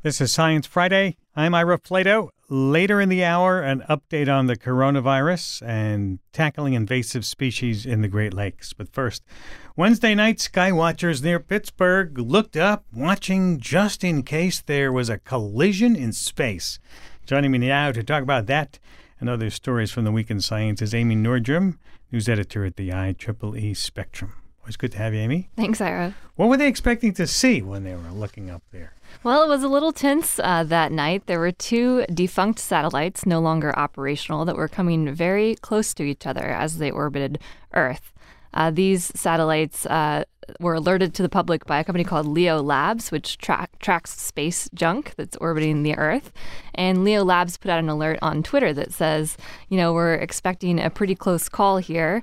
This is Science Friday. I'm Ira Flato. Later in the hour, an update on the coronavirus and tackling invasive species in the Great Lakes. But first, Wednesday night, sky watchers near Pittsburgh looked up, watching just in case there was a collision in space. Joining me now to talk about that and other stories from the week in science is Amy Nordrum, news editor at the IEEE Spectrum. Always good to have you, Amy. Thanks, Ira. What were they expecting to see when they were looking up there? Well, it was a little tense that night. There were two defunct satellites no longer operational that were coming very close to each other as they orbited Earth. These satellites were alerted to the public by a company called Leo Labs, which tracks space junk that's orbiting the Earth. And Leo Labs put out an alert on Twitter that says, we're expecting a pretty close call here.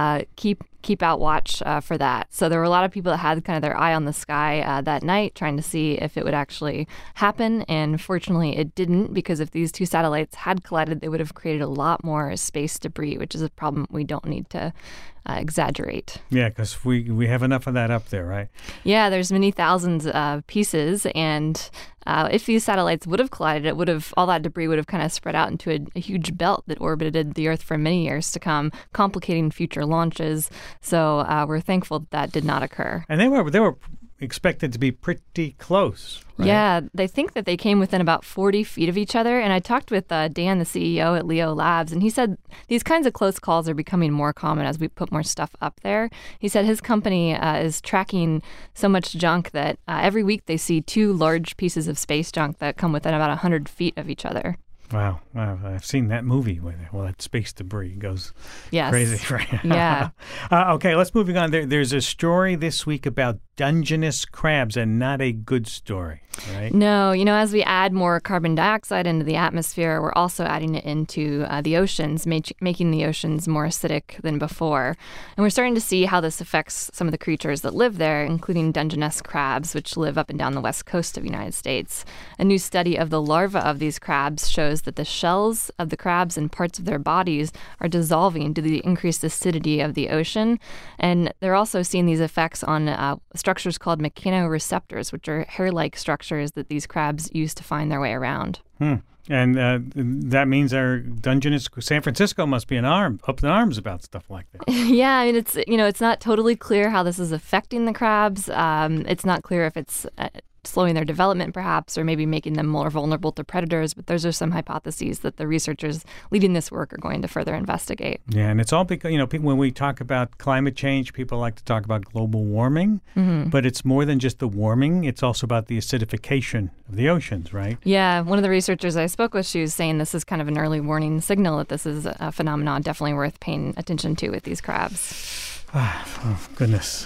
Keep out watch for that. So there were a lot of people that had kind of their eye on the sky that night, trying to see if it would actually happen. And fortunately, it didn't, because if these two satellites had collided, they would have created a lot more space debris, which is a problem we don't need to exaggerate. Yeah, because we have enough of that up there, right? Yeah, there's many thousands of pieces, and if these satellites would have collided, all that debris would have kind of spread out into a huge belt that orbited the Earth for many years to come, complicating future launches. So we're thankful that did not occur. And they were expected to be pretty close, right? Yeah, they think that they came within about 40 feet of each other. And I talked with Dan, the CEO at Leo Labs, and he said these kinds of close calls are becoming more common as we put more stuff up there. He said his company is tracking so much junk that every week they see two large pieces of space junk that come within about 100 feet of each other. Wow. I've seen that movie where that space debris goes crazy. Right? Yeah. Okay, let's move on. There's a story this week about Dungeness crabs, and not a good story, right? No, as we add more carbon dioxide into the atmosphere, we're also adding it into the oceans, making the oceans more acidic than before. And we're starting to see how this affects some of the creatures that live there, including Dungeness crabs, which live up and down the west coast of the United States. A new study of the larvae of these crabs shows that the shells of the crabs and parts of their bodies are dissolving due to the increased acidity of the ocean. And they're also seeing these effects on structures called mechanoreceptors, which are hair-like structures that these crabs use to find their way around. And that means our Dungeness, San Francisco must be up in arms about stuff like that. Yeah, I mean, it's not totally clear how this is affecting the crabs. It's not clear if it's slowing their development, perhaps, or maybe making them more vulnerable to predators. But those are some hypotheses that the researchers leading this work are going to further investigate. Yeah, and it's all because, people, when we talk about climate change, people like to talk about global warming, but it's more than just the warming. It's also about the acidification of the oceans, right? Yeah, one of the researchers I spoke with, she was saying this is kind of an early warning signal that this is a phenomenon definitely worth paying attention to with these crabs. Oh, goodness.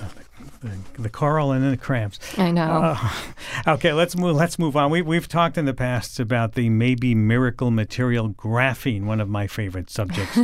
The coral and then the crabs. I know. Okay, let's move on. We've talked in the past about the maybe miracle material graphene, one of my favorite subjects.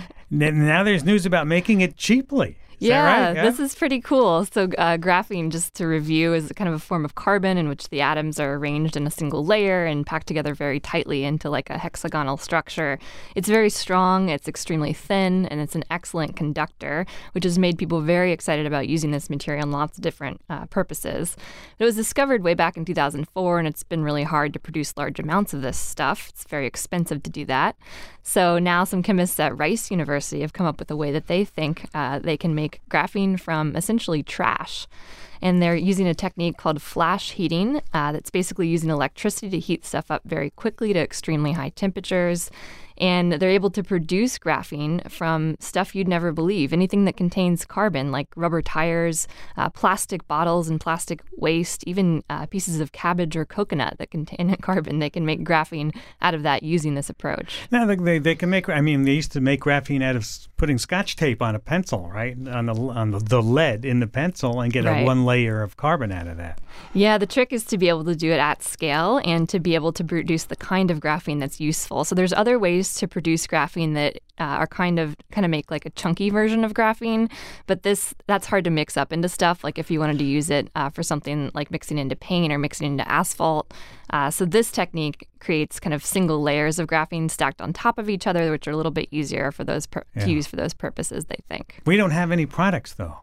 Now there's news about making it cheaply. Is that right? Yeah, this is pretty cool. So graphene, just to review, is kind of a form of carbon in which the atoms are arranged in a single layer and packed together very tightly into like a hexagonal structure. It's very strong, it's extremely thin, and it's an excellent conductor, which has made people very excited about using this material in lots of different purposes. It was discovered way back in 2004, and it's been really hard to produce large amounts of this stuff. It's very expensive to do that. So now some chemists at Rice University have come up with a way that they think they can make graphene from essentially trash. And they're using a technique called flash heating that's basically using electricity to heat stuff up very quickly to extremely high temperatures. And they're able to produce graphene from stuff you'd never believe. Anything that contains carbon, like rubber tires, plastic bottles and plastic waste, even pieces of cabbage or coconut that contain carbon. They can make graphene out of that using this approach. Now, they can make, they used to make graphene out of putting Scotch tape on a pencil, right? On the lead in the pencil and get a one layer of carbon out of that. Yeah, the trick is to be able to do it at scale and to be able to produce the kind of graphene that's useful. So there's other ways to produce graphene that are kind of make like a chunky version of graphene, but that's hard to mix up into stuff. Like if you wanted to use it for something like mixing into paint or mixing into asphalt. So this technique creates kind of single layers of graphene stacked on top of each other, which are a little bit easier for those to use for those purposes, they think. We don't have any products, though.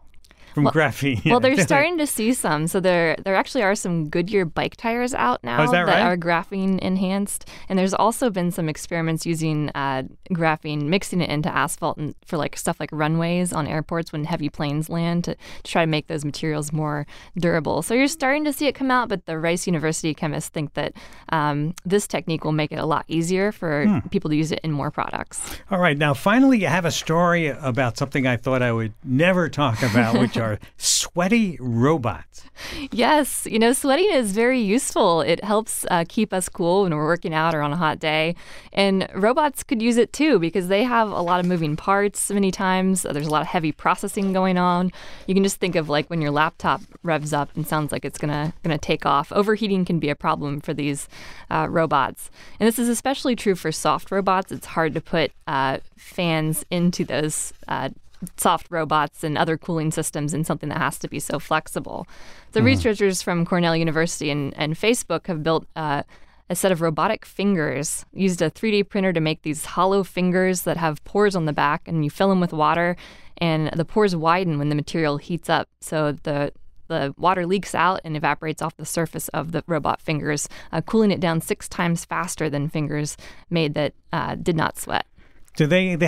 from graphene. Well, they're starting to see some. So there actually are some Goodyear bike tires out now that right? are graphene enhanced. And there's also been some experiments using graphene, mixing it into asphalt and for like stuff like runways on airports when heavy planes land to try to make those materials more durable. So you're starting to see it come out, but the Rice University chemists think that this technique will make it a lot easier for people to use it in more products. All right. Now, finally, you have a story about something I thought I would never talk about, which are sweaty robots. Yes. Sweating is very useful. It helps keep us cool when we're working out or on a hot day. And robots could use it too because they have a lot of moving parts many times. There's a lot of heavy processing going on. You can just think of like when your laptop revs up and sounds like it's gonna take off. Overheating can be a problem for these robots. And this is especially true for soft robots. It's hard to put fans into those soft robots and other cooling systems in something that has to be so flexible. The researchers from Cornell University and Facebook have built a set of robotic fingers, used a 3D printer to make these hollow fingers that have pores on the back, and you fill them with water, and the pores widen when the material heats up. So the water leaks out and evaporates off the surface of the robot fingers, cooling it down 6 times faster than fingers made that did not sweat. Well,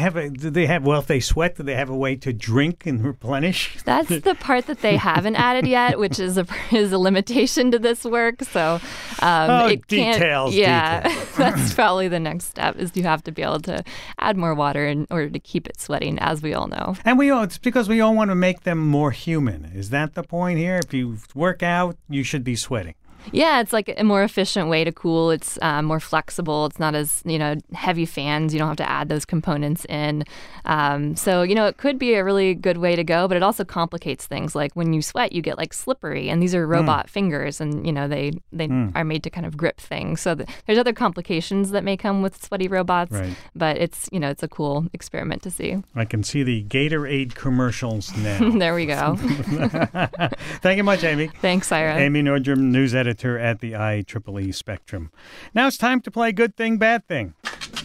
if they sweat, do they have a way to drink and replenish? That's the part that they haven't added yet, which is a limitation to this work. So it details. That's probably the next step is you have to be able to add more water in order to keep it sweating, as we all know. And it's because we all want to make them more human. Is that the point here? If you work out, you should be sweating. Yeah, it's like a more efficient way to cool. It's more flexible. It's not as, heavy fans. You don't have to add those components in. So, it could be a really good way to go, but it also complicates things. Like when you sweat, you get like slippery, and these are robot fingers, and, they are made to kind of grip things. So there's other complications that may come with sweaty robots, right. But it's a cool experiment to see. I can see the Gatorade commercials now. There we go. Thank you much, Amy. Thanks, Ira. Amy Nordrum, news editor at the IEEE Spectrum. Now it's time to play Good Thing, Bad Thing.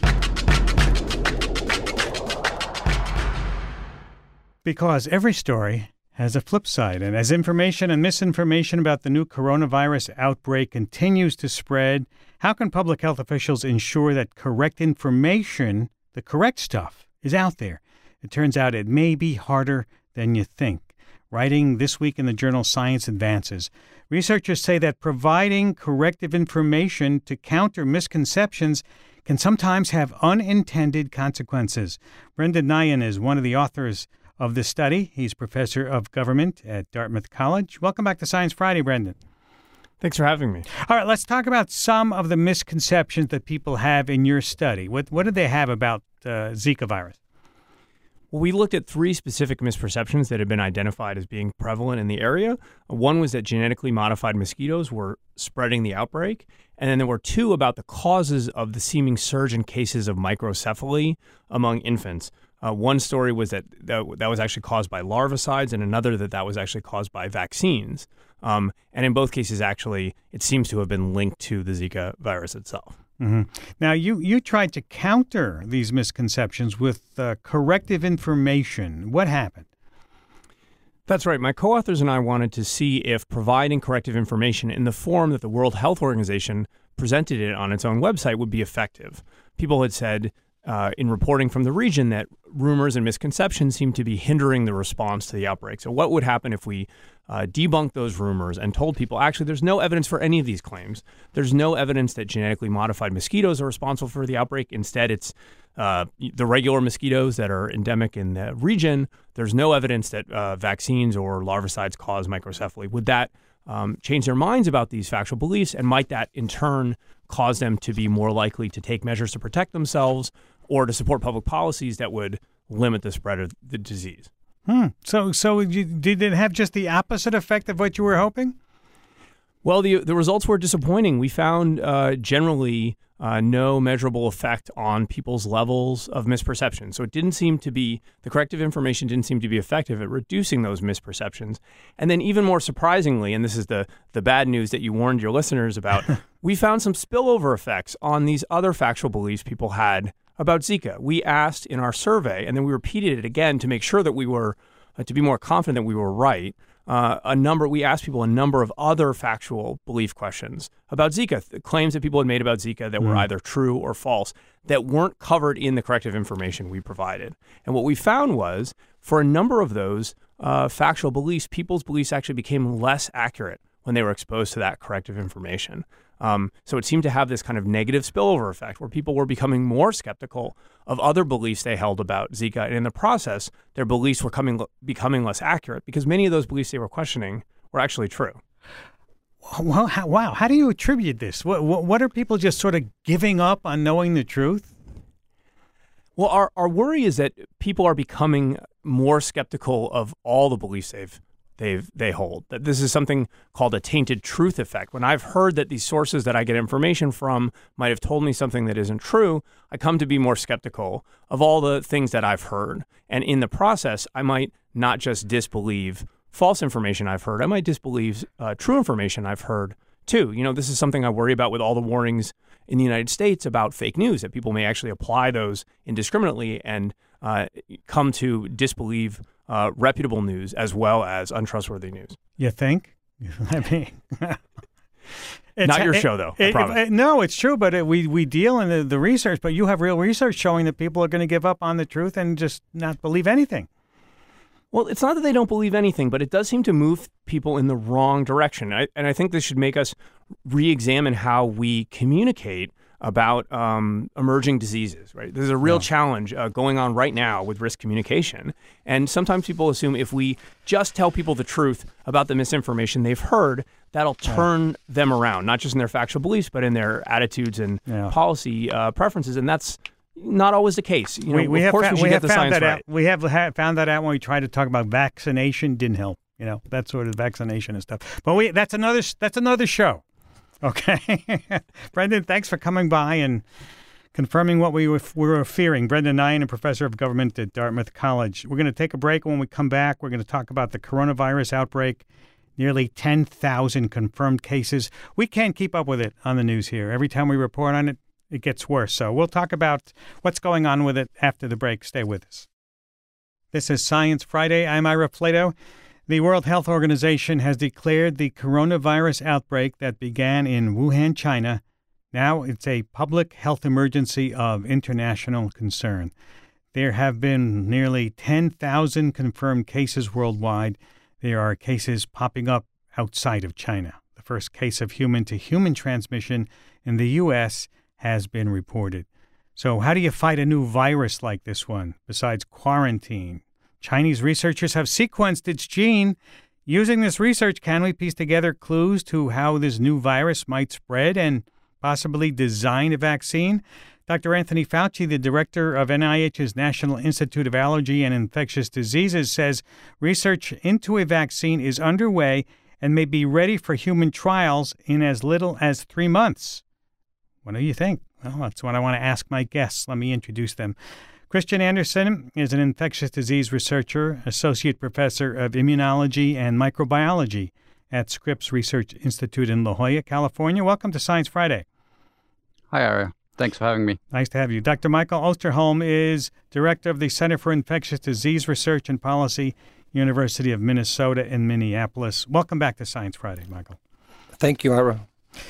Because every story has a flip side, and as information and misinformation about the new coronavirus outbreak continues to spread, how can public health officials ensure that correct information, the correct stuff, is out there? It turns out it may be harder than you think. Writing this week in the journal Science Advances, researchers say that providing corrective information to counter misconceptions can sometimes have unintended consequences. Brendan Nyhan is one of the authors of this study. He's professor of government at Dartmouth College. Welcome back to Science Friday, Brendan. Thanks for having me. All right, let's talk about some of the misconceptions that people have in your study. What did they have about Zika virus? Well, we looked at 3 specific misperceptions that had been identified as being prevalent in the area. One was that genetically modified mosquitoes were spreading the outbreak. And then there were 2 about the causes of the seeming surge in cases of microcephaly among infants. One story was that was actually caused by larvicides, and another that was actually caused by vaccines. And in both cases, actually, it seems to have been linked to the Zika virus itself. Mm-hmm. Now, you tried to counter these misconceptions with corrective information. What happened? That's right. My co-authors and I wanted to see if providing corrective information in the form that the World Health Organization presented it on its own website would be effective. People had said in reporting from the region that rumors and misconceptions seem to be hindering the response to the outbreak. So what would happen if we debunked those rumors and told people, actually, there's no evidence for any of these claims. There's no evidence that genetically modified mosquitoes are responsible for the outbreak. Instead, it's the regular mosquitoes that are endemic in the region. There's no evidence that vaccines or larvicides cause microcephaly. Would that change their minds about these factual beliefs? And might that, in turn, cause them to be more likely to take measures to protect themselves or to support public policies that would limit the spread of the disease? So did it have just the opposite effect of what you were hoping? Well, the results were disappointing. We found generally no measurable effect on people's levels of misperception. So it didn't seem to be, the corrective information didn't seem to be effective at reducing those misperceptions. And then even more surprisingly, and this is the bad news that you warned your listeners about, we found some spillover effects on these other factual beliefs people had about Zika. We asked in our survey, and then we repeated it again to make sure that we were to be more confident that we were right, we asked people a number of other factual belief questions about Zika, claims that people had made about Zika that were either true or false, that weren't covered in the corrective information we provided. And what we found was, for a number of those factual beliefs, people's beliefs actually became less accurate when they were exposed to that corrective information. So it seemed to have this kind of negative spillover effect where people were becoming more skeptical of other beliefs they held about Zika. And in the process, their beliefs were becoming less accurate because many of those beliefs they were questioning were actually true. Well, wow. How do you attribute this? What are people just sort of giving up on knowing the truth? Well, our worry is that people are becoming more skeptical of all the beliefs they hold, that this is something called a tainted truth effect. When I've heard that these sources that I get information from might have told me something that isn't true, I come to be more skeptical of all the things that I've heard. And in the process, I might not just disbelieve false information I've heard, I might disbelieve true information I've heard too. You know, this is something I worry about with all the warnings in the United States about fake news, that people may actually apply those indiscriminately and come to disbelieve reputable news as well as untrustworthy news. You think? I mean, not your show, though. I promise. No, it's true, but we deal in the research, but you have real research showing that people are going to give up on the truth and just not believe anything. Well, it's not that they don't believe anything, but it does seem to move people in the wrong direction. And I think this should make us re-examine how we communicate about emerging diseases, right? There's a real challenge going on right now with risk communication. And sometimes people assume if we just tell people the truth about the misinformation they've heard, that'll turn them around, not just in their factual beliefs, but in their attitudes and policy preferences. And that's not always the case. You know, of course we should get the science right. We have found that out when we tried to talk about vaccination. Didn't help. You know, that sort of vaccination and stuff. But that's another show. Okay. Brendan, thanks for coming by and confirming what we were fearing. Brendan Nyhan, a professor of government at Dartmouth College. We're going to take a break. When we come back, we're going to talk about the coronavirus outbreak. Nearly 10,000 confirmed cases. We can't keep up with it on the news here. Every time we report on it, it gets worse. So we'll talk about what's going on with it after the break. Stay with us. This is Science Friday. I'm Ira Flato. The World Health Organization has declared the coronavirus outbreak that began in Wuhan, China. Now it's a public health emergency of international concern. There have been nearly 10,000 confirmed cases worldwide. There are cases popping up outside of China. The first case of human-to-human transmission in the U.S. has been reported. So how do you fight a new virus like this one, besides quarantine? Chinese researchers have sequenced its gene. Using this research, can we piece together clues to how this new virus might spread and possibly design a vaccine? Dr. Anthony Fauci, the director of NIH's National Institute of Allergy and Infectious Diseases, says research into a vaccine is underway and may be ready for human trials in as little as 3 months. What do you think? Well, that's what I want to ask my guests. Let me introduce them. Christian Anderson is an infectious disease researcher, associate professor of immunology and microbiology at Scripps Research Institute in La Jolla, California. Welcome to Science Friday. Hi, Ara. Thanks for having me. Nice to have you. Dr. Michael Osterholm is director of the Center for Infectious Disease Research and Policy, University of Minnesota in Minneapolis. Welcome back to Science Friday, Michael. Thank you, Ira.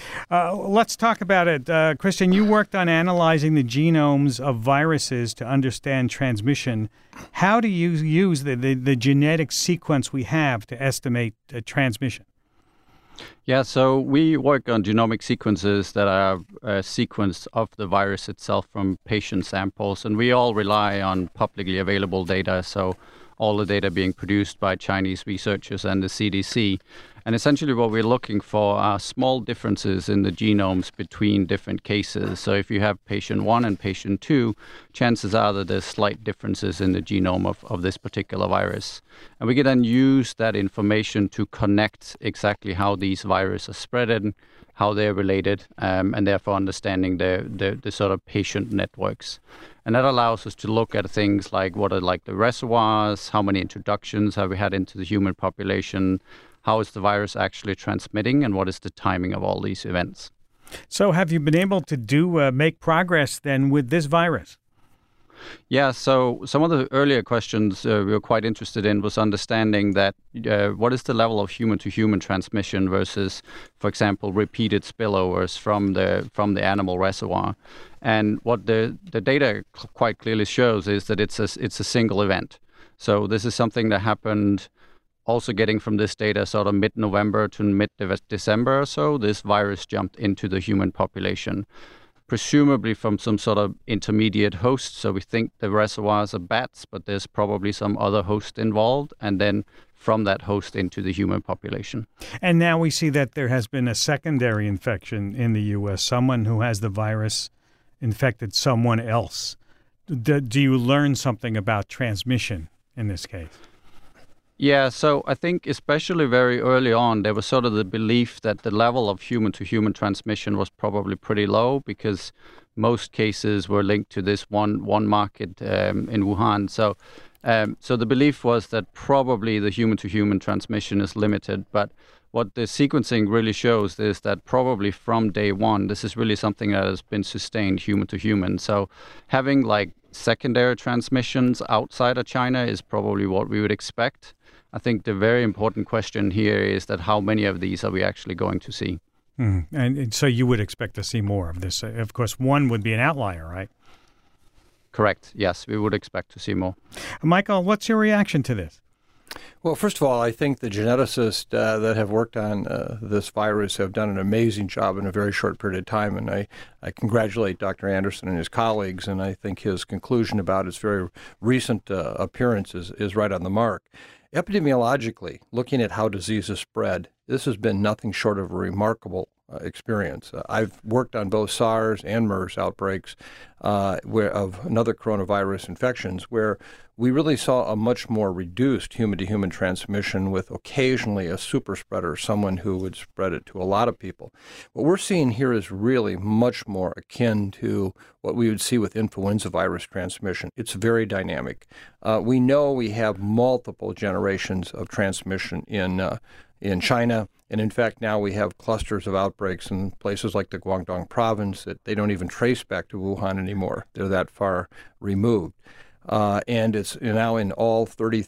Let's talk about it. Christian, you worked on analyzing the genomes of viruses to understand transmission. How do you use the genetic sequence we have to estimate transmission? Yeah, so we work on genomic sequences that are a sequence of the virus itself from patient samples, and we all rely on publicly available data, so all the data being produced by Chinese researchers and the CDC. And essentially what we're looking for are small differences in the genomes between different cases. So if you have patient 1 and patient 2, chances are that there's slight differences in the genome of this particular virus. And we can then use that information to connect exactly how these viruses are spreading, how they're related, and therefore understanding the sort of patient networks. And that allows us to look at things like what are like the reservoirs, how many introductions have we had into the human population, how is the virus actually transmitting, and what is the timing of all these events. So have you been able to make progress then with this virus? Yeah, so some of the earlier questions we were quite interested in was understanding that what is the level of human-to-human transmission versus, for example, repeated spillovers from the animal reservoir. And what the data quite clearly shows is that it's a single event. So this is something that happened. Also getting from this data sort of mid-November to mid-December or so, this virus jumped into the human population, presumably from some sort of intermediate host. So we think the reservoirs are bats, but there's probably some other host involved, and then from that host into the human population. And now we see that there has been a secondary infection in the U.S. Someone who has the virus infected someone else. Do you learn something about transmission in this case? Yeah, so I think especially very early on, there was sort of the belief that the level of human-to-human transmission was probably pretty low because most cases were linked to this one market in Wuhan. So the belief was that probably the human-to-human transmission is limited. But what the sequencing really shows is that probably from day one, this is really something that has been sustained human-to-human. So having like secondary transmissions outside of China is probably what we would expect. I think the very important question here is that how many of these are we actually going to see? And so you would expect to see more of this. Of course, one would be an outlier, right? Correct. Yes, we would expect to see more. Michael, what's your reaction to this? Well, first of all, I think the geneticists that have worked on this virus have done an amazing job in a very short period of time, and I congratulate Dr. Anderson and his colleagues, and I think his conclusion about his very recent appearance is right on the mark. Epidemiologically, looking at how diseases spread, this has been nothing short of a remarkable experience. I've worked on both SARS and MERS outbreaks of another coronavirus infections where we really saw a much more reduced human-to-human transmission with occasionally a super spreader, someone who would spread it to a lot of people. What we're seeing here is really much more akin to what we would see with influenza virus transmission. It's very dynamic. We know we have multiple generations of transmission in China. And in fact, now we have clusters of outbreaks in places like the Guangdong province that they don't even trace back to Wuhan anymore. They're that far removed. And it's now in all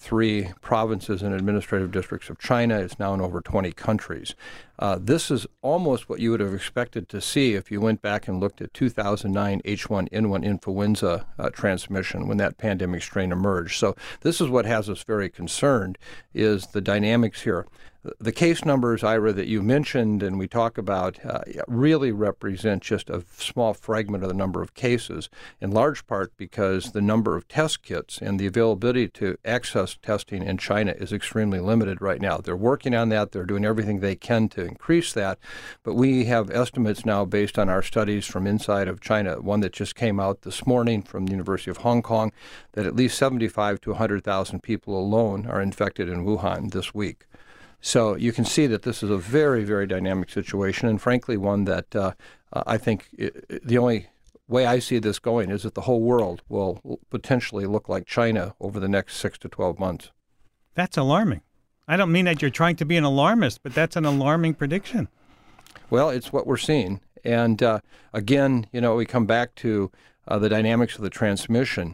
33 provinces and administrative districts of China. It's now in over 20 countries. This is almost what you would have expected to see if you went back and looked at 2009 H1N1 influenza transmission when that pandemic strain emerged. So this is what has us very concerned, is the dynamics here. The case numbers, Ira, that you mentioned and we talk about really represent just a small fragment of the number of cases, in large part because the number of test kits and the availability to access testing in China is extremely limited right now. They're working on that. They're doing everything they can to increase that. But we have estimates now based on our studies from inside of China, one that just came out this morning from the University of Hong Kong, that at least 75 to 100,000 people alone are infected in Wuhan this week. So you can see that this is a very, very dynamic situation, and frankly, one that I think the only way I see this going is that the whole world will potentially look like China over the next 6 to 12 months. That's alarming. I don't mean that you're trying to be an alarmist, but that's an alarming prediction. Well, it's what we're seeing. And again, we come back to the dynamics of the transmission,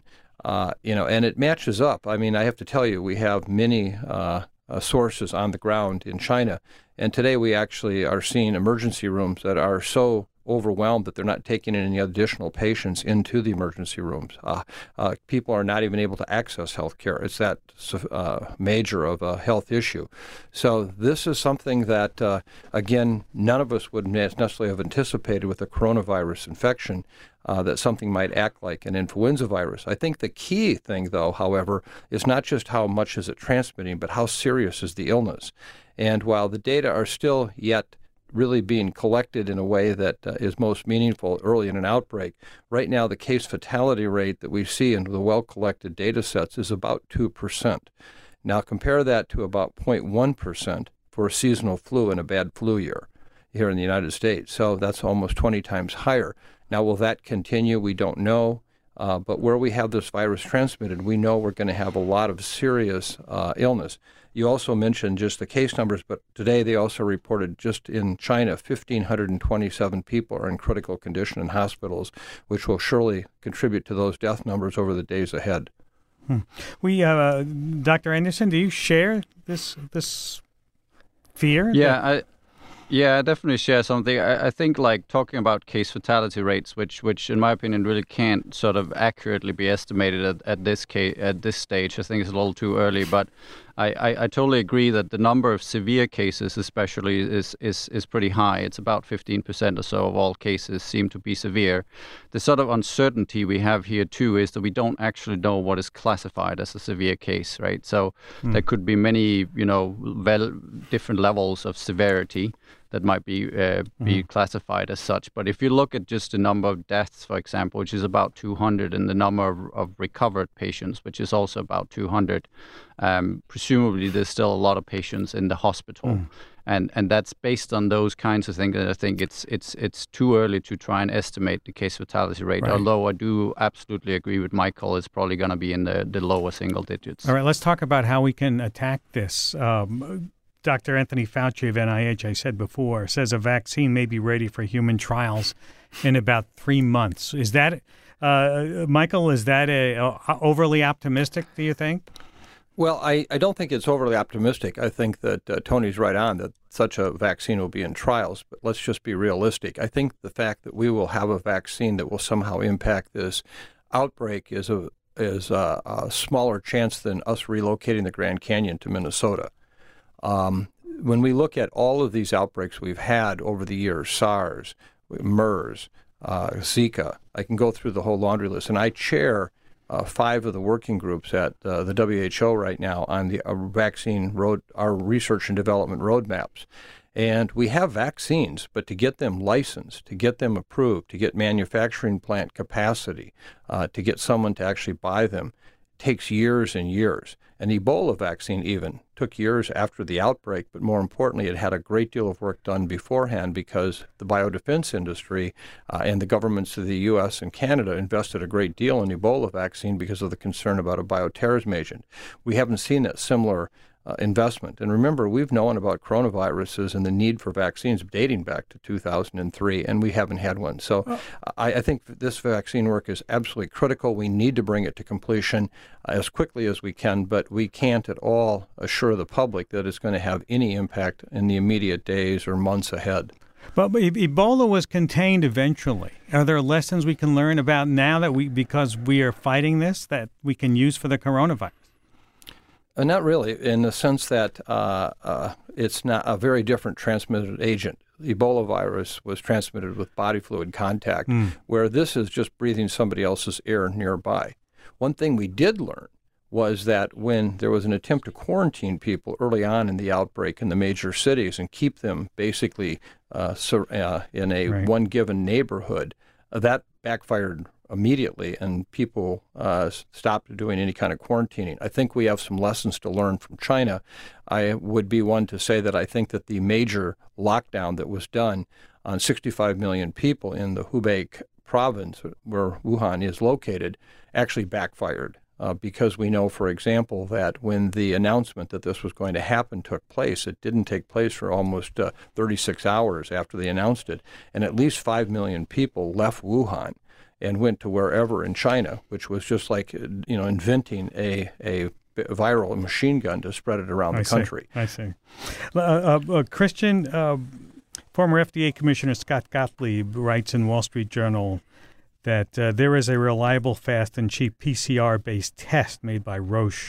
and it matches up. I mean, I have to tell you, we have many sources on the ground in China. And today we actually are seeing emergency rooms that are so overwhelmed that they're not taking any additional patients into the emergency rooms. People are not even able to access health care. It's that major of a health issue. So this is something that, again, none of us would necessarily have anticipated with a coronavirus infection, that something might act like an influenza virus. I think the key thing, though, however, is not just how much is it transmitting, but how serious is the illness. And while the data are still yet really being collected in a way that is most meaningful early in an outbreak, right now the case fatality rate that we see in the well-collected data sets is about 2%. Now compare that to about 0.1% for a seasonal flu in a bad flu year here in the United States. So that's almost 20 times higher. Now, will that continue? We don't know. But where we have this virus transmitted, we know we're going to have a lot of serious illness. You also mentioned just the case numbers, but today they also reported just in China, 1,527 people are in critical condition in hospitals, which will surely contribute to those death numbers over the days ahead. We, Dr. Anderson, do you share this fear? Yeah, I definitely share something. I think like talking about case fatality rates, which in my opinion really can't sort of accurately be estimated at this stage. I think it's a little too early, but I totally agree that the number of severe cases especially is pretty high. It's about 15% or so of all cases seem to be severe. The sort of uncertainty we have here too is that we don't actually know what is classified as a severe case, right? So there could be many, different levels of severity that might be classified as such. But if you look at just the number of deaths, for example, which is about 200, and the number of recovered patients, which is also about 200, presumably there's still a lot of patients in the hospital. And that's based on those kinds of things. And I think it's too early to try and estimate the case fatality rate, right. Although I do absolutely agree with Michael, it's probably going to be in the lower single digits. All right, let's talk about how we can attack this. Dr. Anthony Fauci of NIH, I said before, says a vaccine may be ready for human trials in about 3 months. Is that, Michael, is that overly optimistic, do you think? Well, I don't think it's overly optimistic. I think that Tony's right on that such a vaccine will be in trials, but let's just be realistic. I think the fact that we will have a vaccine that will somehow impact this outbreak is a smaller chance than us relocating the Grand Canyon to Minnesota. When we look at all of these outbreaks we've had over the years, SARS, MERS, Zika, I can go through the whole laundry list, and I chair 5 of the working groups at the WHO right now on the our research and development roadmaps. And we have vaccines, but to get them licensed, to get them approved, to get manufacturing plant capacity, to get someone to actually buy them, takes years and years. An Ebola vaccine even took years after the outbreak, but more importantly, it had a great deal of work done beforehand because the biodefense industry and the governments of the U.S. and Canada invested a great deal in Ebola vaccine because of the concern about a bioterrorism agent. We haven't seen that similar investment. And remember, we've known about coronaviruses and the need for vaccines dating back to 2003, and we haven't had one. So I think this vaccine work is absolutely critical. We need to bring it to completion as quickly as we can, but we can't at all assure the public that it's going to have any impact in the immediate days or months ahead. But Ebola was contained eventually. Are there lessons we can learn about now that because we are fighting this, that we can use for the coronavirus? Not really, in the sense that it's not a very different transmitted agent. The Ebola virus was transmitted with body fluid contact, where this is just breathing somebody else's air nearby. One thing we did learn was that when there was an attempt to quarantine people early on in the outbreak in the major cities and keep them basically in a one given neighborhood, that backfired immediately, and people stopped doing any kind of quarantining. I think we have some lessons to learn from China. I would be one to say that I think that the major lockdown that was done on 65 million people in the Hubei province, where Wuhan is located, actually backfired. Because we know, for example, that when the announcement that this was going to happen took place, it didn't take place for almost 36 hours after they announced it, and at least 5 million people left Wuhan and went to wherever in China, which was just like inventing a viral machine gun to spread it around the country. I see. Christian, former FDA Commissioner Scott Gottlieb writes in Wall Street Journal that there is a reliable, fast, and cheap PCR-based test made by Roche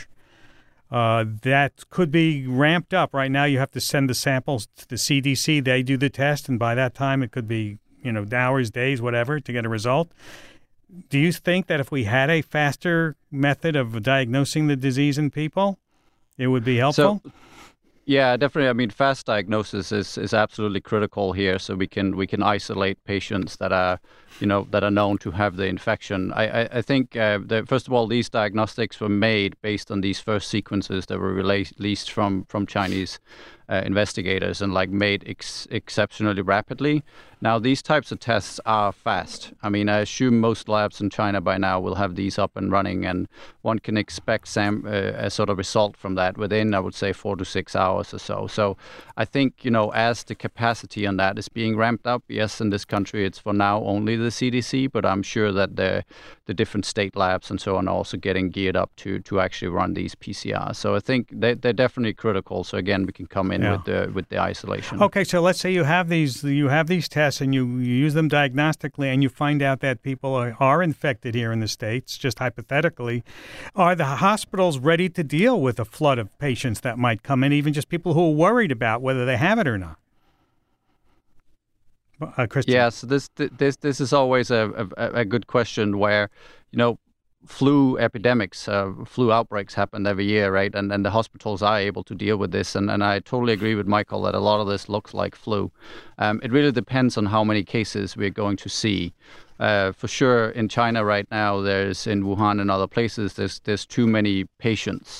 that could be ramped up. Right now, you have to send the samples to the CDC. They do the test, and by that time, it could be hours, days, whatever, to get a result. Do you think that if we had a faster method of diagnosing the disease in people, it would be helpful? Yeah, definitely. I mean, fast diagnosis is absolutely critical here, so we can isolate patients that are known to have the infection. I think that first of all, these diagnostics were made based on these first sequences that were released from Chinese investigators and made exceptionally rapidly. Now, these types of tests are fast. I mean, I assume most labs in China by now will have these up and running, and one can expect a sort of result from that within, I would say, 4 to 6 hours or so. So I think, as the capacity on that is being ramped up, yes, in this country it's for now only the CDC, but I'm sure that the different state labs and so on are also getting geared up to actually run these PCRs. So I think they're definitely critical. So again, we can come in with the isolation. Okay, so let's say you have these tests and you use them diagnostically, and you find out that people are infected here in the States, just hypothetically. Are the hospitals ready to deal with a flood of patients that might come in, even just people who are worried about whether they have it or not? Christian? Yeah, so this is always a good question where, flu epidemics, flu outbreaks happen every year, right? And the hospitals are able to deal with this. And I totally agree with Michael that a lot of this looks like flu. It really depends on how many cases we're going to see. For sure, in China right now, in Wuhan and other places, there's too many patients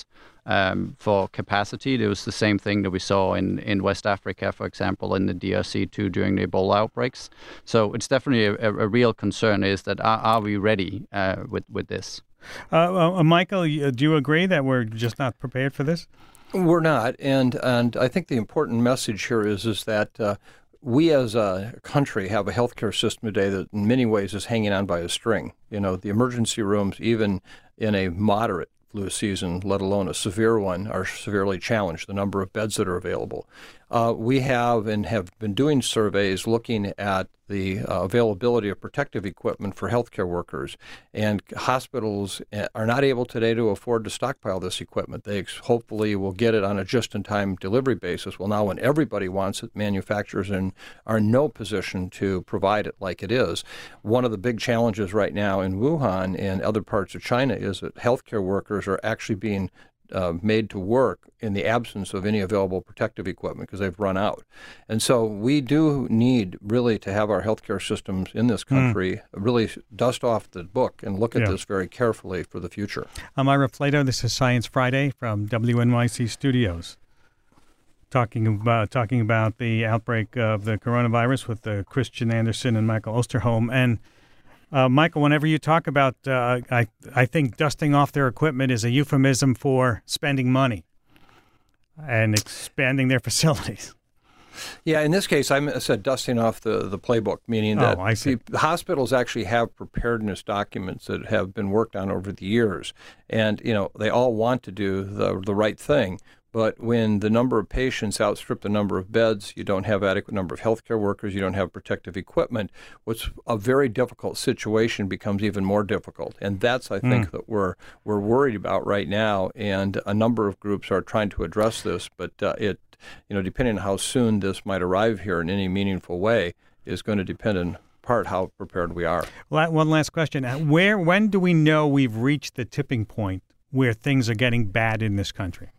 for capacity. There was the same thing that we saw in West Africa, for example, in the DRC too during the Ebola outbreaks. So it's definitely a real concern is that are we ready with this? Michael, do you agree that we're just not prepared for this? We're not, and I think the important message here is that we as a country have a healthcare system today that in many ways is hanging on by a string. The emergency rooms, even in a moderate flu season, let alone a severe one, are severely challenged, the number of beds that are available. We have been doing surveys looking at the availability of protective equipment for healthcare workers, and hospitals are not able today to afford to stockpile this equipment. They hopefully will get it on a just-in-time delivery basis. Well, now when everybody wants it, manufacturers are in no position to provide it like it is. One of the big challenges right now in Wuhan and other parts of China is that healthcare workers are actually being made to work in the absence of any available protective equipment because they've run out. And so we do need really to have our healthcare systems in this country really dust off the book and look at this very carefully for the future. I'm Ira Flato. This is Science Friday from WNYC Studios. Talking about the outbreak of the coronavirus with Christian Anderson and Michael Osterholm. And Michael, whenever you talk about, I think dusting off their equipment is a euphemism for spending money and expanding their facilities. Yeah, in this case, I said dusting off the playbook, meaning that the hospitals actually have preparedness documents that have been worked on over the years. And, they all want to do the right thing. But when the number of patients outstrip the number of beds, you don't have adequate number of healthcare workers, you don't have protective equipment, what's a very difficult situation becomes even more difficult. And that's, I think, that we're worried about right now. And a number of groups are trying to address this. But depending on how soon this might arrive here in any meaningful way, is going to depend in part how prepared we are. Well, one last question. When do we know we've reached the tipping point where things are getting bad in this country?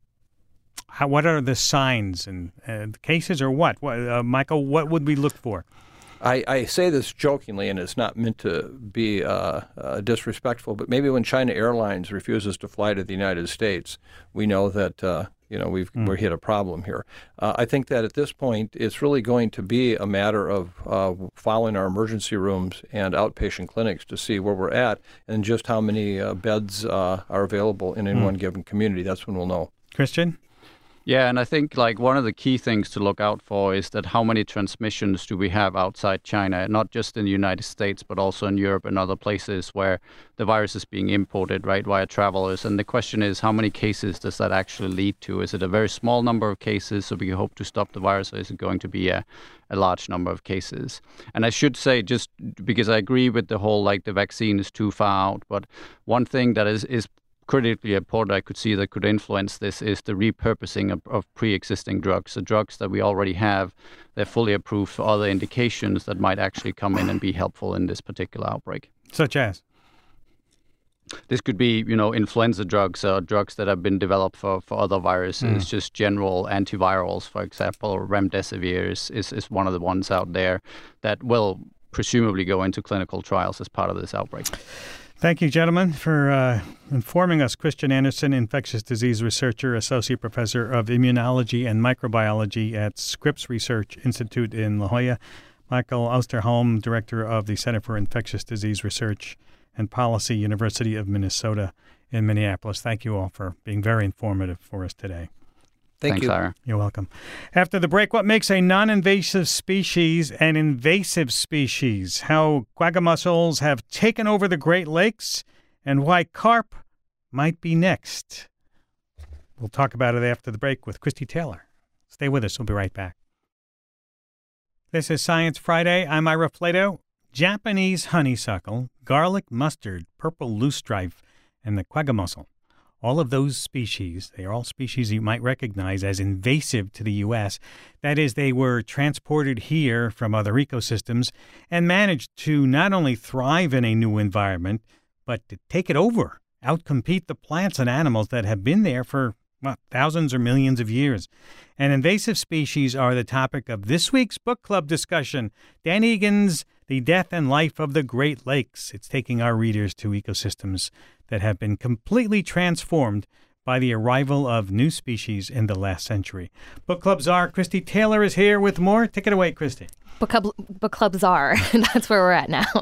What are the signs and cases, or what? Michael, what would we look for? I say this jokingly, and it's not meant to be disrespectful, but maybe when China Airlines refuses to fly to the United States, we know that we've hit a problem here. I think that at this point, it's really going to be a matter of following our emergency rooms and outpatient clinics to see where we're at and just how many beds are available in any one given community. That's when we'll know. Christian? Yeah, and I think one of the key things to look out for is that how many transmissions do we have outside China, not just in the United States, but also in Europe and other places where the virus is being imported, right, via travelers. And the question is, how many cases does that actually lead to? Is it a very small number of cases so we hope to stop the virus, or is it going to be a large number of cases? And I should say, just because I agree with the whole, the vaccine is too far out, but one thing that is critically important I could see that could influence this is the repurposing of pre-existing drugs. The drugs that we already have, they're fully approved for other indications that might actually come in and be helpful in this particular outbreak. Such as? This could be, influenza drugs or drugs that have been developed for other viruses, just general antivirals, for example. Remdesivir is one of the ones out there that will presumably go into clinical trials as part of this outbreak. Thank you, gentlemen, for informing us. Christian Anderson, infectious disease researcher, associate professor of immunology and microbiology at Scripps Research Institute in La Jolla. Michael Osterholm, Director of the Center for Infectious Disease Research and Policy, University of Minnesota in Minneapolis. Thank you all for being very informative for us today. Thanks, you. Ira. You're welcome. After the break, what makes a non-invasive species an invasive species? How quagga mussels have taken over the Great Lakes, and why carp might be next. We'll talk about it after the break with Christy Taylor. Stay with us. We'll be right back. This is Science Friday. I'm Ira Flato. Japanese honeysuckle, garlic mustard, purple loosestrife, and the quagga mussel. All of those species, they are all species you might recognize as invasive to the U.S. That is, they were transported here from other ecosystems and managed to not only thrive in a new environment, but to take it over, outcompete the plants and animals that have been there for thousands or millions of years. And invasive species are the topic of this week's book club discussion. Dan Egan's The Death and Life of the Great Lakes. It's taking our readers to ecosystems that have been completely transformed by the arrival of new species in the last century. Book Club Czar Christy Taylor is here with more. Take it away, Christy. Book Club Czar. That's where we're at now.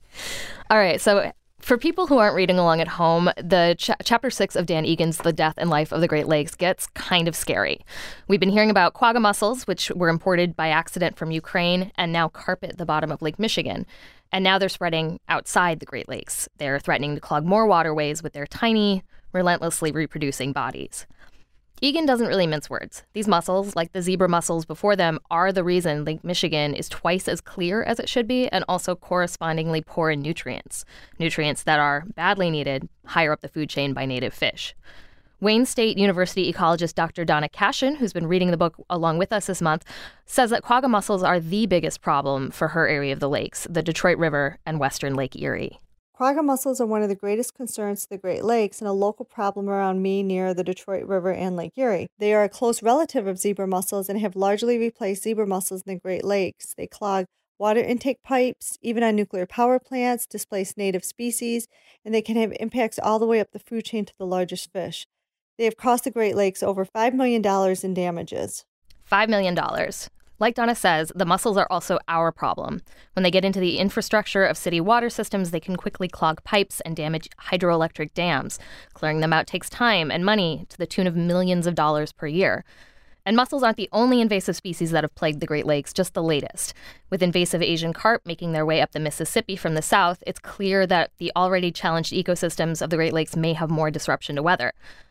All right, so for people who aren't reading along at home, the Chapter 6 of Dan Egan's The Death and Life of the Great Lakes gets kind of scary. We've been hearing about quagga mussels, which were imported by accident from Ukraine, and now carp at the bottom of Lake Michigan. And now they're spreading outside the Great Lakes. They're threatening to clog more waterways with their tiny, relentlessly reproducing bodies. Egan doesn't really mince words. These mussels, like the zebra mussels before them, are the reason Lake Michigan is twice as clear as it should be and also correspondingly poor in nutrients that are badly needed higher up the food chain by native fish. Wayne State University ecologist Dr. Donna Cashin, who's been reading the book along with us this month, says that quagga mussels are the biggest problem for her area of the lakes, the Detroit River and western Lake Erie. Quagga mussels are one of the greatest concerns to the Great Lakes and a local problem around me near the Detroit River and Lake Erie. They are a close relative of zebra mussels and have largely replaced zebra mussels in the Great Lakes. They clog water intake pipes, even on nuclear power plants, displace native species, and they can have impacts all the way up the food chain to the largest fish. They have cost the Great Lakes over $5 million in damages. $5 million. Like Donna says, the mussels are also our problem. When they get into the infrastructure of city water systems, they can quickly clog pipes and damage hydroelectric dams. Clearing them out takes time and money to the tune of millions of dollars per year. And mussels aren't the only invasive species that have plagued the Great Lakes, just the latest. With invasive Asian carp making their way up the Mississippi from the south, it's clear that the already challenged ecosystems of the Great Lakes may have more disruption to weather.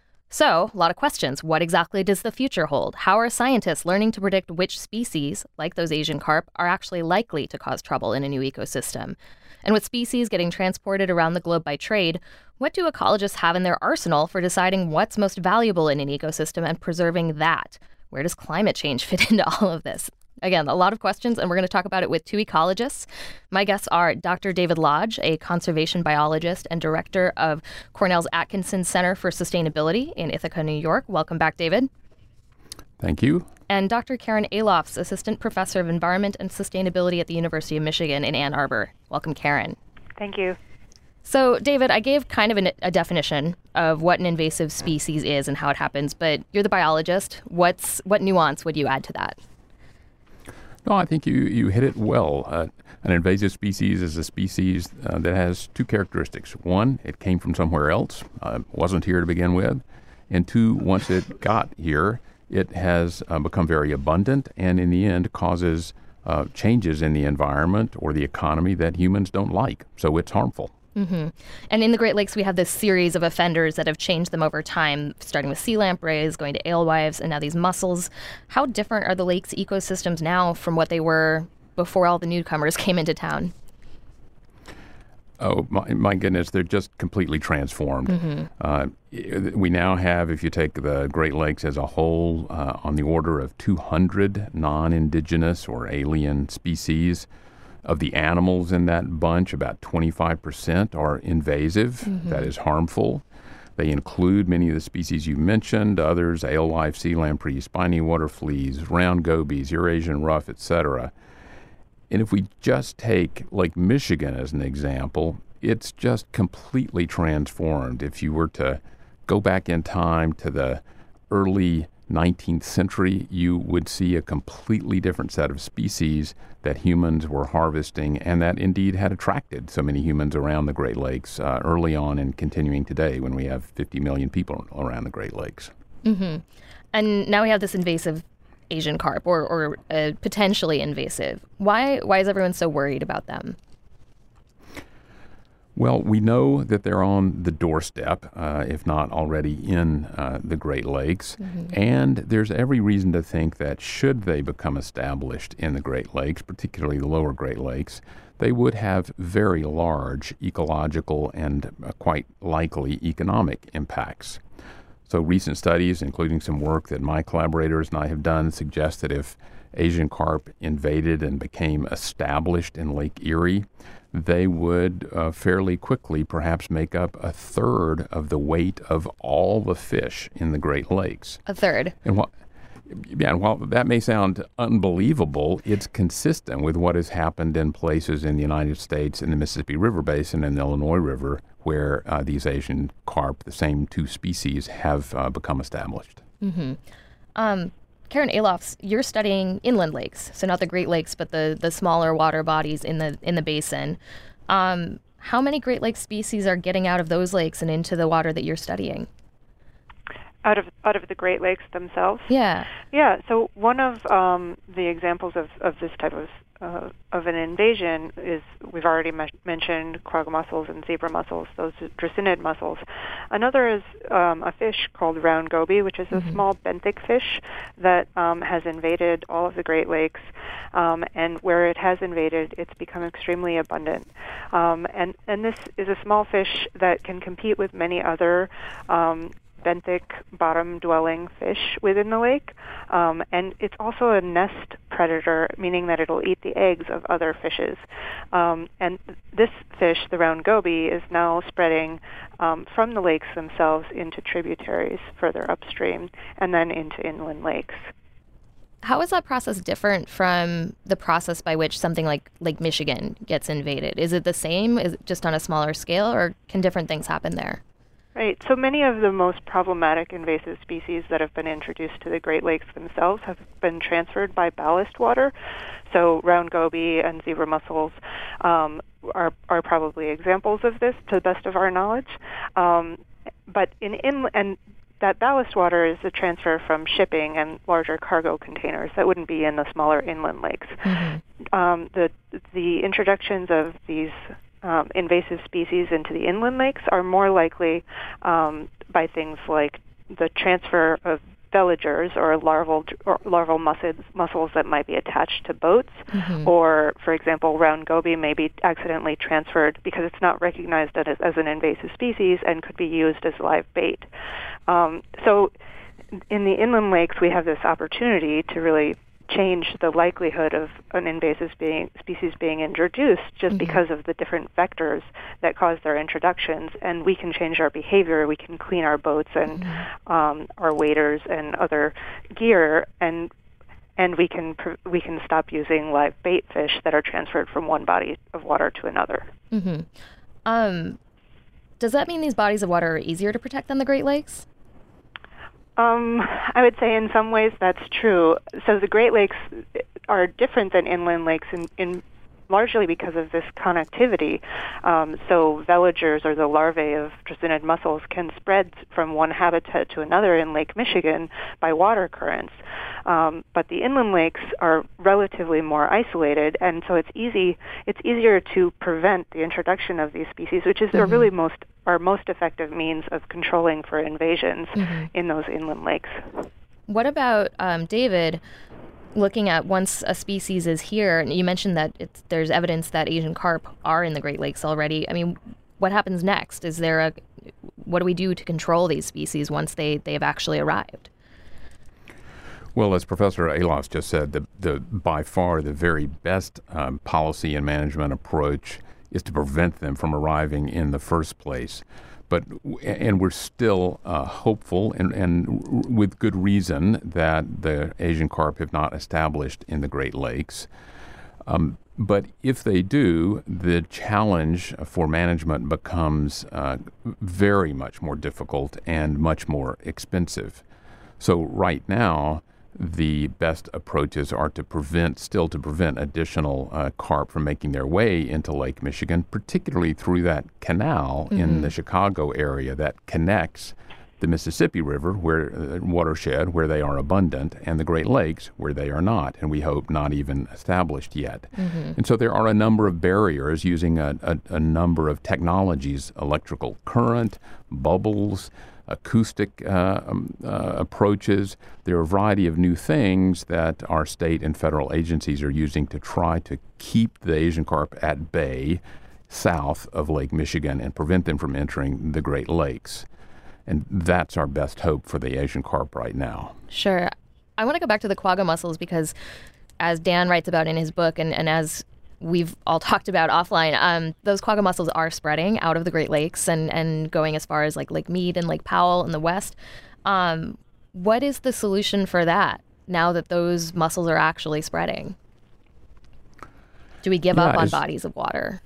So, a lot of questions. What exactly does the future hold? How are scientists learning to predict which species, like those Asian carp, are actually likely to cause trouble in a new ecosystem? And with species getting transported around the globe by trade, what do ecologists have in their arsenal for deciding what's most valuable in an ecosystem and preserving that? Where does climate change fit into all of this? Again, a lot of questions, and we're going to talk about it with two ecologists. My guests are Dr. David Lodge, a conservation biologist and director of Cornell's Atkinson Center for Sustainability in Ithaca, New York. Welcome back, David. Thank you. And Dr. Karen Alofs, assistant professor of environment and sustainability at the University of Michigan in Ann Arbor. Welcome, Karen. Thank you. So, David, I gave kind of a definition of what an invasive species is and how it happens, but you're the biologist. What nuance would you add to that? No, I think you hit it well. An invasive species is a species that has two characteristics. One, it came from somewhere else, wasn't here to begin with. And two, once it got here, it has become very abundant and in the end causes changes in the environment or the economy that humans don't like. So it's harmful. Mm-hmm. And in the Great Lakes, we have this series of offenders that have changed them over time, starting with sea lampreys, going to alewives, and now these mussels. How different are the lake's ecosystems now from what they were before all the newcomers came into town? Oh, my goodness, they're just completely transformed. Mm-hmm. We now have, if you take the Great Lakes as a whole, on the order of 200 non-indigenous or alien species. Of the animals in that bunch, about 25% are invasive, mm-hmm. that is harmful. They include many of the species you mentioned, others, alewife, sea lamprey, spiny water fleas, round gobies, Eurasian ruff, etc. And if we just take Lake Michigan as an example, it's just completely transformed. If you were to go back in time to the early 19th century, you would see a completely different set of species that humans were harvesting and that indeed had attracted so many humans around the Great Lakes early on and continuing today when we have 50 million people around the Great Lakes. Mm-hmm. And now we have this invasive Asian carp, or potentially invasive. Why is everyone so worried about them? Well, we know that they're on the doorstep, if not already in the Great Lakes. Mm-hmm. And there's every reason to think that should they become established in the Great Lakes, particularly the lower Great Lakes, they would have very large ecological and quite likely economic impacts. So recent studies, including some work that my collaborators and I have done, suggest that if Asian carp invaded and became established in Lake Erie, they would fairly quickly perhaps make up a third of the weight of all the fish in the Great Lakes. A third. And while that may sound unbelievable, it's consistent with what has happened in places in the United States, in the Mississippi River Basin and the Illinois River, where these Asian carp, the same two species, have become established. Mm-hmm. Karen Alofs, you're studying inland lakes, so not the Great Lakes, but the smaller water bodies in the basin. How many Great Lakes species are getting out of those lakes and into the water that you're studying? Out of the Great Lakes themselves? Yeah. Yeah. So one of the examples of this type of an invasion is, we've already mentioned clog mussels and zebra mussels, those dracinid mussels. Another is a fish called round goby, which is a small benthic fish that has invaded all of the Great Lakes, and where it has invaded, it's become extremely abundant. And this is a small fish that can compete with many other benthic bottom-dwelling fish within the lake, and it's also a nest predator, meaning that it'll eat the eggs of other fishes. And this fish, the round goby, is now spreading from the lakes themselves into tributaries further upstream and then into inland lakes. How is that process different from the process by which something like Lake Michigan gets invaded? Is it the same? Is it just on a smaller scale, or can different things happen there? Right. So many of the most problematic invasive species that have been introduced to the Great Lakes themselves have been transferred by ballast water. So round goby and zebra mussels are probably examples of this, to the best of our knowledge. But and that ballast water is a transfer from shipping and larger cargo containers that wouldn't be in the smaller inland lakes. Mm-hmm. The introductions of these invasive species into the inland lakes are more likely by things like the transfer of veligers or larval mussels that might be attached to boats, or, for example, round goby may be accidentally transferred because it's not recognized as an invasive species and could be used as live bait. So in the inland lakes, we have this opportunity to really change the likelihood of an invasive species being introduced just because of the different vectors that cause their introductions, and we can change our behavior. We can clean our boats and our waders and other gear, and we can stop using live bait fish that are transferred from one body of water to another. Does that mean these bodies of water are easier to protect than the Great Lakes? I would say in some ways that's true. So the Great Lakes are different than inland lakes in largely because of this connectivity. So veligers, or the larvae of dracinid mussels, can spread from one habitat to another in Lake Michigan by water currents. But the inland lakes are relatively more isolated, and so it's easier to prevent the introduction of these species, which is really our most effective means of controlling for invasions in those inland lakes. What about, David, looking at once a species is here, and you mentioned that there's evidence that Asian carp are in the Great Lakes already. I mean, what happens next? What do we do to control these species once they have actually arrived? Well, as Professor Alofs just said, the by far the very best policy and management approach is to prevent them from arriving in the first place. And we're still hopeful, and with good reason, that the Asian carp have not established in the Great Lakes. But if they do, the challenge for management becomes very much more difficult and much more expensive. So right now, the best approaches are to prevent additional carp from making their way into Lake Michigan, particularly through that canal in the Chicago area that connects the Mississippi River, watershed, where they are abundant, and the Great Lakes, where they are not, and we hope not even established yet. And so there are a number of barriers using a number of technologies: electrical current, bubbles, acoustic approaches. There are a variety of new things that our state and federal agencies are using to try to keep the Asian carp at bay south of Lake Michigan and prevent them from entering the Great Lakes. And that's our best hope for the Asian carp right now. Sure. I want to go back to the quagga mussels because, as Dan writes about in his book, and as we've all talked about offline, those quagga mussels are spreading out of the Great Lakes and going as far as like Lake Mead and Lake Powell in the west. What is the solution for that now that those mussels are actually spreading? Do we give up on bodies of water?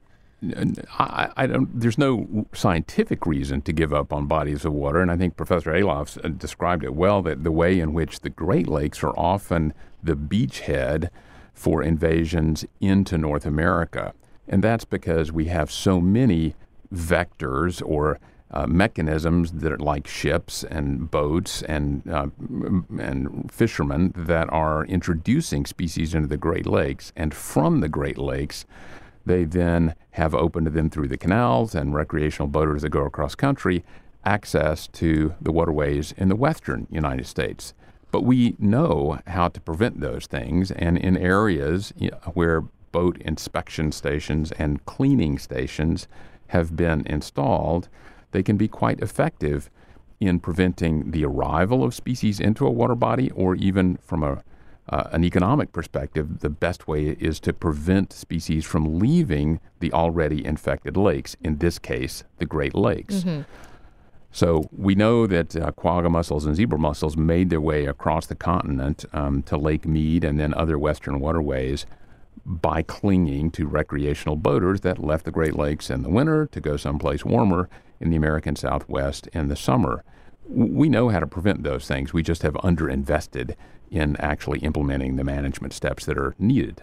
There's no scientific reason to give up on bodies of water, and I think Professor Alofs described it well, that the way in which the Great Lakes are often the beachhead for invasions into North America. And that's because we have so many vectors or mechanisms that are like ships and boats and fishermen that are introducing species into the Great Lakes. And from the Great Lakes, they then have open to them through the canals and recreational boaters that go across country access to the waterways in the western United States. But we know how to prevent those things, and in areas where boat inspection stations and cleaning stations have been installed, they can be quite effective in preventing the arrival of species into a water body, or even from an economic perspective, the best way is to prevent species from leaving the already infected lakes, in this case, the Great Lakes. So we know that quagga mussels and zebra mussels made their way across the continent to Lake Mead and then other western waterways by clinging to recreational boaters that left the Great Lakes in the winter to go someplace warmer in the American Southwest in the summer. We know how to prevent those things. We just have underinvested in actually implementing the management steps that are needed.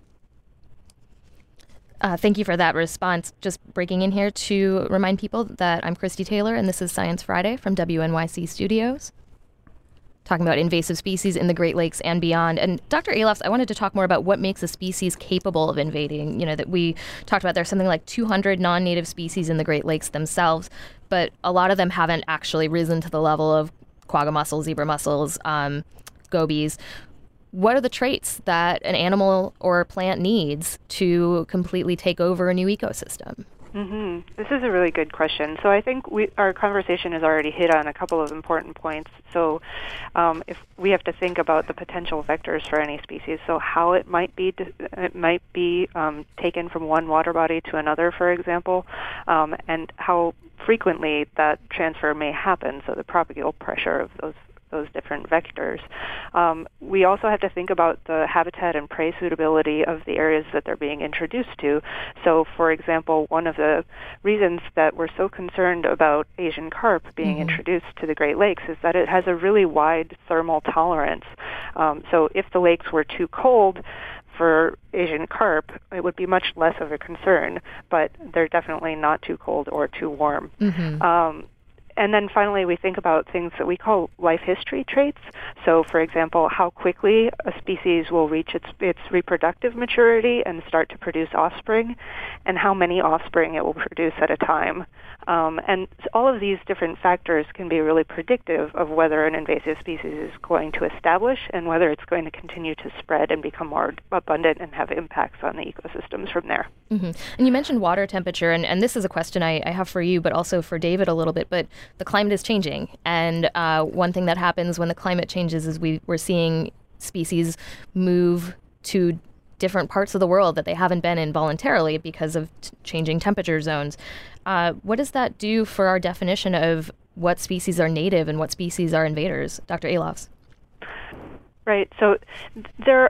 Thank you for that response. Just breaking in here to remind people that I'm Christy Taylor, and this is Science Friday from WNYC Studios, talking about invasive species in the Great Lakes and beyond. And Dr. Alofs, I wanted to talk more about what makes a species capable of invading. You know, that we talked about there's something like 200 non-native species in the Great Lakes themselves, but a lot of them haven't actually risen to the level of quagga mussels, zebra mussels, gobies. What are the traits that an animal or a plant needs to completely take over a new ecosystem? This is a really good question. So I think our conversation has already hit on a couple of important points. So if we have to think about the potential vectors for any species, so how it might be taken from one water body to another, for example, and how frequently that transfer may happen, so the propagal pressure of those different vectors. We also have to think about the habitat and prey suitability of the areas that they're being introduced to. So, for example, one of the reasons that we're so concerned about Asian carp being introduced to the Great Lakes is that it has a really wide thermal tolerance. So if the lakes were too cold for Asian carp, it would be much less of a concern, but they're definitely not too cold or too warm. And then finally, we think about things that we call life history traits. So, for example, how quickly a species will reach its reproductive maturity and start to produce offspring, and how many offspring it will produce at a time. And all of these different factors can be really predictive of whether an invasive species is going to establish and whether it's going to continue to spread and become more abundant and have impacts on the ecosystems from there. And you mentioned water temperature, and this is a question I have for you, but also for David a little bit. But the climate is changing, and one thing that happens when the climate changes is we're seeing species move to different parts of the world that they haven't been in voluntarily because of changing temperature zones. What does that do for our definition of what species are native and what species are invaders? Dr. Alofs. Right. So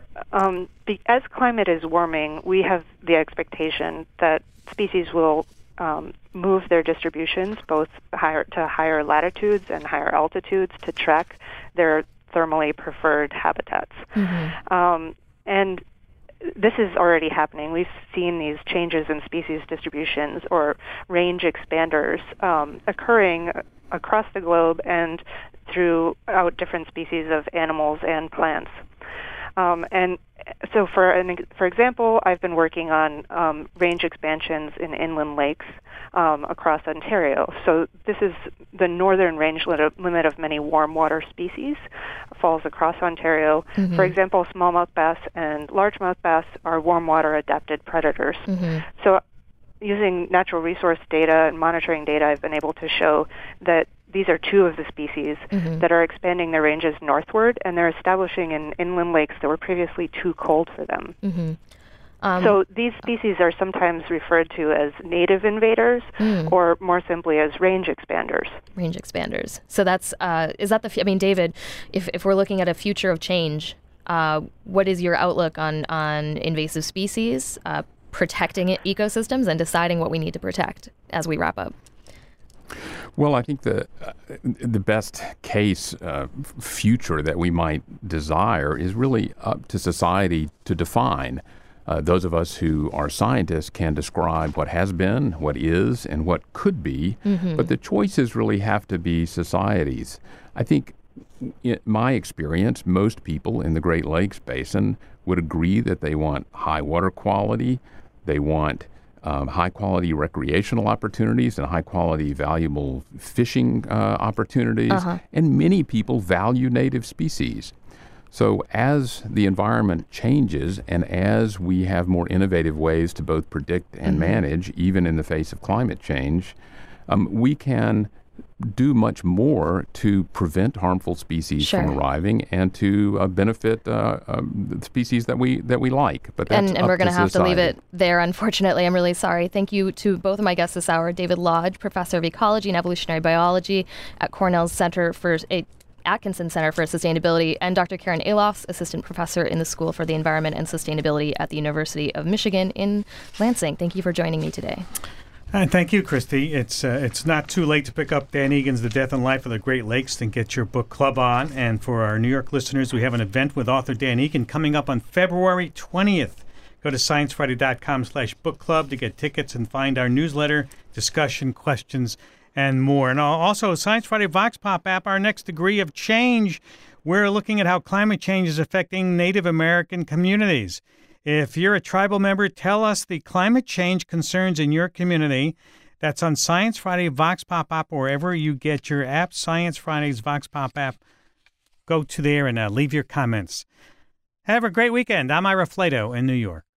as climate is warming, we have the expectation that species will move their distributions both to higher latitudes and higher altitudes to track their thermally preferred habitats. And this is already happening. We've seen these changes in species distributions or range expanders occurring across the globe and throughout different species of animals and plants. And so, for example, I've been working on range expansions in inland lakes across Ontario. So this is the northern range limit of many warm water species, falls across Ontario. For example, smallmouth bass and largemouth bass are warm water adapted predators. So using natural resource data and monitoring data, I've been able to show that these are two of the species that are expanding their ranges northward, and they're establishing in inland lakes that were previously too cold for them. So these species are sometimes referred to as native invaders, or more simply as range expanders. Range expanders. So that's is that the? I mean, David, if we're looking at a future of change, what is your outlook on invasive species, protecting ecosystems, and deciding what we need to protect as we wrap up? Well, I think the best case future that we might desire is really up to society to define. Those of us who are scientists can describe what has been, what is, and what could be, but the choices really have to be society's. I think, in my experience, most people in the Great Lakes Basin would agree that they want high water quality, they want high-quality recreational opportunities and high-quality valuable fishing opportunities, and many people value native species. So as the environment changes and as we have more innovative ways to both predict and manage, even in the face of climate change, we can do much more to prevent harmful species from arriving and to benefit the species that we like. But that's and we're going to have to leave it there, unfortunately. I'm really sorry. Thank you to both of my guests this hour, David Lodge, professor of ecology and evolutionary biology at Cornell's Atkinson Center for Sustainability, and Dr. Karen Alofs, assistant professor in the School for the Environment and Sustainability at the University of Michigan in Lansing. Thank you for joining me today. Thank you, Christy. It's not too late to pick up Dan Egan's The Death and Life of the Great Lakes and get your book club on. And for our New York listeners, we have an event with author Dan Egan coming up on February 20th. Go to sciencefriday.com/book club to get tickets and find our newsletter, discussion, questions, and more. And also, Science Friday Vox Pop app, Our Next Degree of Change. We're looking at how climate change is affecting Native American communities. If you're a tribal member, tell us the climate change concerns in your community. That's on Science Friday Vox Pop app, wherever you get your app, Science Friday's Vox Pop app. Go to there and leave your comments. Have a great weekend. I'm Ira Flato in New York.